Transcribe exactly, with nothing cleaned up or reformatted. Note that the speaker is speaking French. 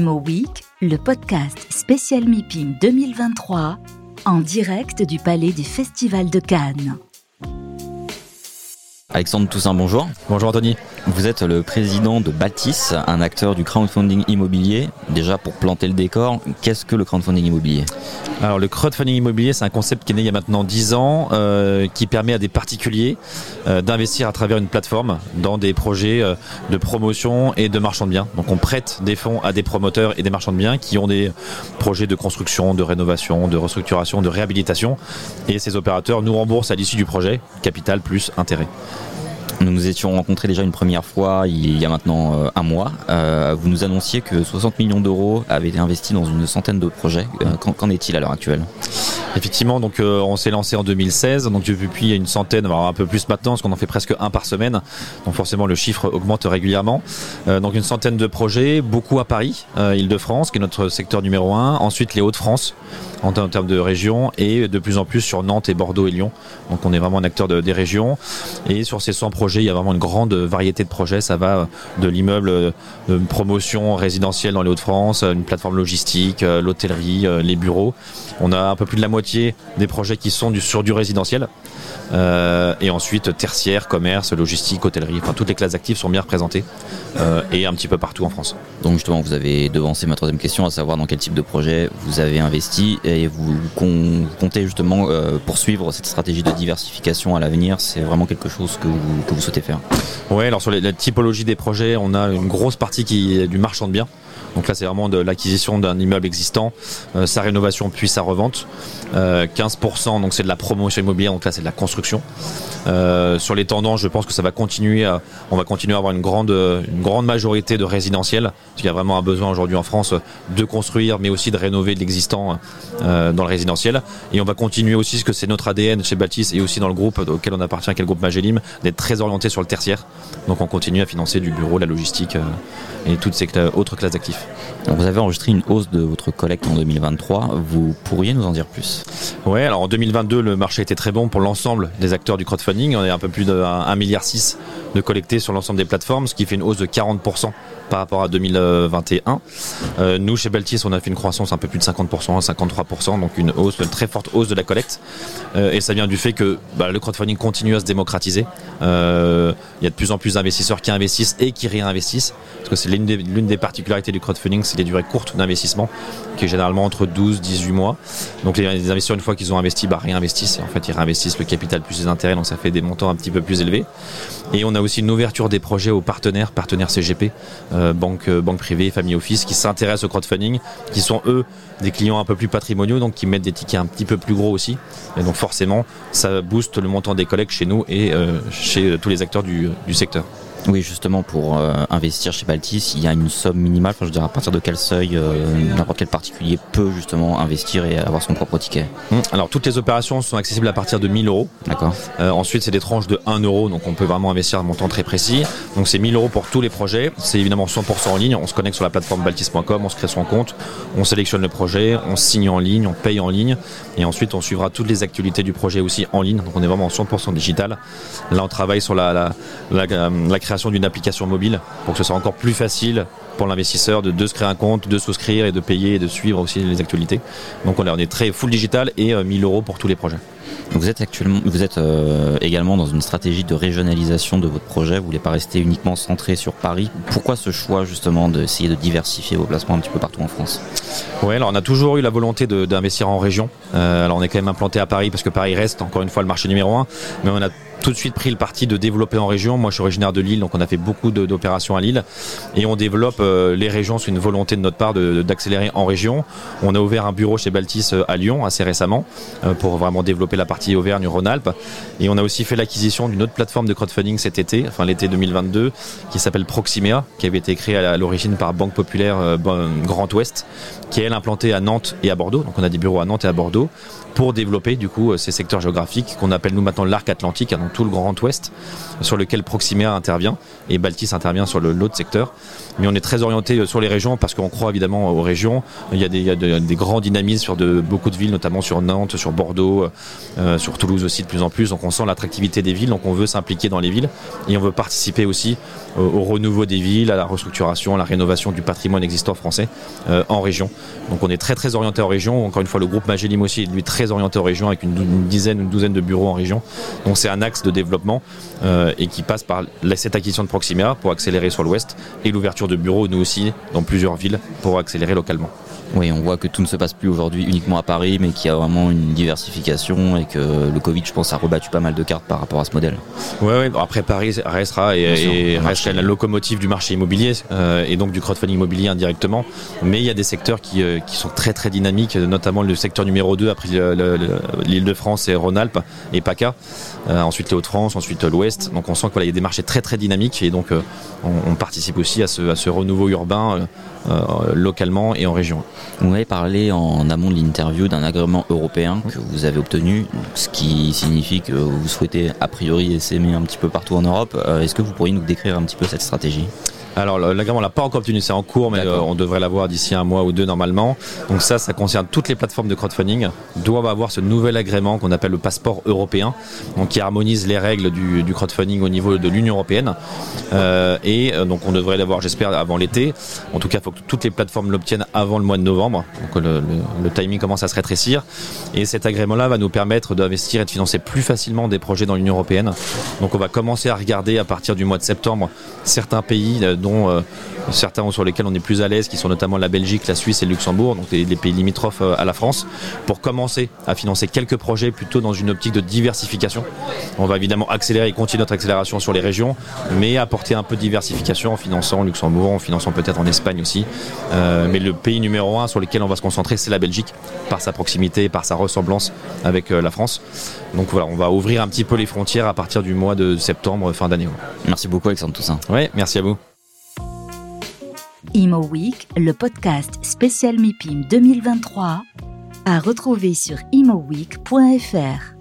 Imo Week, le podcast spécial MIPIM deux mille vingt-trois, en direct du Palais des Festivals de Cannes. Alexandre Toussaint, bonjour. Bonjour Anthony. Vous êtes le président de Baltis, un acteur du crowdfunding immobilier. Déjà, pour planter le décor, qu'est-ce que le crowdfunding immobilier ? Alors le crowdfunding immobilier, c'est un concept qui est né il y a maintenant dix ans, euh, qui permet à des particuliers euh, d'investir à travers une plateforme dans des projets euh, de promotion et de marchand de biens. Donc on prête des fonds à des promoteurs et des marchands de biens qui ont des projets de construction, de rénovation, de restructuration, de réhabilitation. Et ces opérateurs nous remboursent à l'issue du projet, capital plus intérêt. Nous nous étions rencontrés déjà une première fois il y a maintenant euh, un mois. Euh, vous nous annonciez que soixante millions d'euros avaient été investis dans une centaine de projets. Euh, qu'en, qu'en est-il à l'heure actuelle ? Effectivement, donc euh, on s'est lancé en deux mille seize, donc depuis une centaine, voire un peu plus maintenant, parce qu'on en fait presque un par semaine. Donc forcément le chiffre augmente régulièrement. Euh, donc une centaine de projets, beaucoup à Paris, euh, Île-de-France, qui est notre secteur numéro un. Ensuite les Hauts-de-France, en, en termes de région, et de plus en plus sur Nantes et Bordeaux et Lyon. Donc on est vraiment un acteur de, des régions. Et sur ces cent projets, il y a vraiment une grande variété de projets. Ça va de l'immeuble de promotion résidentielle dans les Hauts-de-France, une plateforme logistique, l'hôtellerie, les bureaux. On a un peu plus de la moitié des projets qui sont du, sur du résidentiel. Euh, et ensuite tertiaire, commerce, logistique, hôtellerie, enfin toutes les classes d'actifs sont bien représentées euh, et un petit peu partout en France. Donc justement, vous avez devancé ma troisième question, à savoir dans quel type de projet vous avez investi et vous comptez justement euh, poursuivre cette stratégie de diversification à l'avenir. C'est vraiment quelque chose que vous, que vous souhaitez faire ? Oui, alors sur les, la typologie des projets, on a une grosse partie qui est du marchand de biens. Donc là, c'est vraiment de l'acquisition d'un immeuble existant, euh, sa rénovation puis sa revente. Euh, quinze pour cent, donc c'est de la promotion immobilière, donc là c'est de la construction. Euh, sur les tendances, je pense que ça va continuer à, on va continuer à avoir une grande, une grande majorité de résidentiel. Parce qu'il y a vraiment un besoin aujourd'hui en France de construire, mais aussi de rénover de l'existant euh, dans le résidentiel. Et on va continuer aussi, parce que c'est notre A D N chez Baltis et aussi dans le groupe auquel on appartient, qui est le groupe Magellim, d'être très orienté sur le tertiaire. Donc on continue à financer du bureau, la logistique euh, et toutes ces cl- autres classes d'actifs. Vous avez enregistré une hausse de votre collecte en deux mille vingt-trois. Vous pourriez nous en dire plus ? Ouais, alors en deux mille vingt-deux, le marché était très bon pour l'ensemble des acteurs du crowdfunding. On est un peu plus de un virgule six milliard de collectés sur l'ensemble des plateformes, ce qui fait une hausse de quarante pour cent par rapport à deux mille vingt et un. Euh, nous, chez Baltis, on a fait une croissance un peu plus de cinquante pour cent, cinquante-trois pour cent, donc une hausse, une très forte hausse de la collecte. Euh, et ça vient du fait que bah, le crowdfunding continue à se démocratiser. Euh, il y a de plus en plus d'investisseurs qui investissent et qui réinvestissent, parce que c'est l'une des, l'une des particularités du crowdfunding, c'est les durées courtes d'investissement, qui est généralement entre douze et dix-huit mois. Donc les, les investisseurs, une fois qu'ils ont investi, bah, réinvestissent. Et en fait, ils réinvestissent le capital plus les intérêts, donc ça fait des montants un petit peu plus élevés. Et on a aussi une ouverture des projets aux partenaires, partenaires C G P, euh, banques banque privées, family office, qui s'intéressent au crowdfunding, qui sont eux des clients un peu plus patrimoniaux, donc qui mettent des tickets un petit peu plus gros aussi. Et donc forcément, ça booste le montant des collectes chez nous et euh, chez tous les acteurs du, du secteur. Oui, justement, pour euh, investir chez Baltis, il y a une somme minimale. Enfin, je veux dire, à partir de quel seuil euh, n'importe quel particulier peut justement investir et avoir son propre ticket ? Alors, toutes les opérations sont accessibles à partir de mille euros. D'accord. Euh, ensuite, c'est des tranches de un euro, donc on peut vraiment investir un montant très précis. Donc, c'est mille euros pour tous les projets. C'est évidemment cent pour cent en ligne. On se connecte sur la plateforme baltis point com, on se crée son compte, on sélectionne le projet, on signe en ligne, on paye en ligne. Et ensuite, on suivra toutes les actualités du projet aussi en ligne. Donc, on est vraiment en cent pour cent digital. Là, on travaille sur la, la, la, la, la création d'une application mobile pour que ce soit encore plus facile pour l'investisseur de, de se créer un compte, de souscrire et de payer et de suivre aussi les actualités. Donc on est, on est très full digital et euh, mille euros pour tous les projets. Vous êtes actuellement, vous êtes euh, également dans une stratégie de régionalisation de votre projet. Vous voulez pas rester uniquement centré sur Paris. Pourquoi ce choix justement d'essayer de diversifier vos placements un petit peu partout en France ? Ouais, alors on a toujours eu la volonté de, d'investir en région. Euh, alors on est quand même implanté à Paris parce que Paris reste encore une fois le marché numéro un, mais on a tout de suite pris le parti de développer en région. Moi, je suis originaire de Lille, donc on a fait beaucoup de, d'opérations à Lille. Et on développe euh, les régions, c'est une volonté de notre part de, d'accélérer en région. On a ouvert un bureau chez Baltis euh, à Lyon assez récemment euh, pour vraiment développer la partie Auvergne-Rhône-Alpes. Et on a aussi fait l'acquisition d'une autre plateforme de crowdfunding cet été, enfin l'été deux mille vingt-deux, qui s'appelle Proximea, qui avait été créée à l'origine par Banque Populaire euh, Grand Ouest, qui est elle implantée à Nantes et à Bordeaux. Donc on a des bureaux à Nantes et à Bordeaux pour développer du coup ces secteurs géographiques qu'on appelle nous maintenant l'arc atlantique, donc dans tout le Grand Ouest, sur lequel Proximea intervient et Baltis intervient sur le, l'autre secteur. Mais on est très orienté sur les régions parce qu'on croit évidemment aux régions. Il y a des, il y a de, des grands dynamismes sur de, beaucoup de villes, notamment sur Nantes, sur Bordeaux, euh, sur Toulouse aussi de plus en plus. Donc on sent l'attractivité des villes, donc on veut s'impliquer dans les villes et on veut participer aussi au, au renouveau des villes, à la restructuration, à la rénovation du patrimoine existant français euh, en région. Donc on est très très orienté en région. Encore une fois, le groupe Magellim aussi est lui très orienté en région avec une, une dizaine, une douzaine de bureaux en région. Donc c'est un axe de développement euh, et qui passe par cette acquisition de Proximea pour accélérer sur l'ouest et l'ouverture de bureaux, nous aussi, dans plusieurs villes pour accélérer localement. Oui, on voit que tout ne se passe plus aujourd'hui uniquement à Paris, mais qu'il y a vraiment une diversification et que le Covid, je pense, a rebattu pas mal de cartes par rapport à ce modèle. Oui, ouais, bon, après Paris restera et, et reste la locomotive du marché immobilier euh, et donc du crowdfunding immobilier indirectement. Mais il y a des secteurs qui, euh, qui sont très très dynamiques, notamment le secteur numéro deux après le, le, le, l'Île-de-France et Rhône-Alpes et PACA. Euh, ensuite les Hauts-de-France, ensuite l'Ouest. Donc on sent qu'il voilà, y a des marchés très très dynamiques et donc euh, on, on participe aussi à ce, à ce renouveau urbain euh, euh, localement et en région. Vous m'avez parlé en amont de l'interview d'un agrément européen que vous avez obtenu, ce qui signifie que vous souhaitez a priori essaimer un petit peu partout en Europe. Est-ce que vous pourriez nous décrire un petit peu cette stratégie ? Alors l'agrément on l'a pas encore obtenu, c'est en cours, mais euh, on devrait l'avoir d'ici un mois ou deux normalement. Donc ça, ça concerne toutes les plateformes de crowdfunding doivent avoir ce nouvel agrément qu'on appelle le passeport européen, donc qui harmonise les règles du, du crowdfunding au niveau de l'Union européenne. Euh, et euh, donc on devrait l'avoir, j'espère, avant l'été. En tout cas, il faut que toutes les plateformes l'obtiennent avant le mois de novembre. Donc le, le, le timing commence à se rétrécir. Et cet agrément-là va nous permettre d'investir et de financer plus facilement des projets dans l'Union européenne. Donc on va commencer à regarder à partir du mois de septembre certains pays euh, dont euh, certains sur lesquels on est plus à l'aise, qui sont notamment la Belgique, la Suisse et le Luxembourg, donc les, les pays limitrophes euh, à la France, pour commencer à financer quelques projets plutôt dans une optique de diversification. On va évidemment accélérer et continuer notre accélération sur les régions, mais apporter un peu de diversification en finançant Luxembourg, en finançant peut-être en Espagne aussi. Euh, mais le pays numéro un sur lequel on va se concentrer, c'est la Belgique, par sa proximité, par sa ressemblance avec euh, la France. Donc voilà, on va ouvrir un petit peu les frontières à partir du mois de septembre, fin d'année. Merci beaucoup Alexandre Toussaint. Oui, merci à vous. Imo Week, le podcast spécial MIPIM deux mille vingt-trois, à retrouver sur imo week point f r.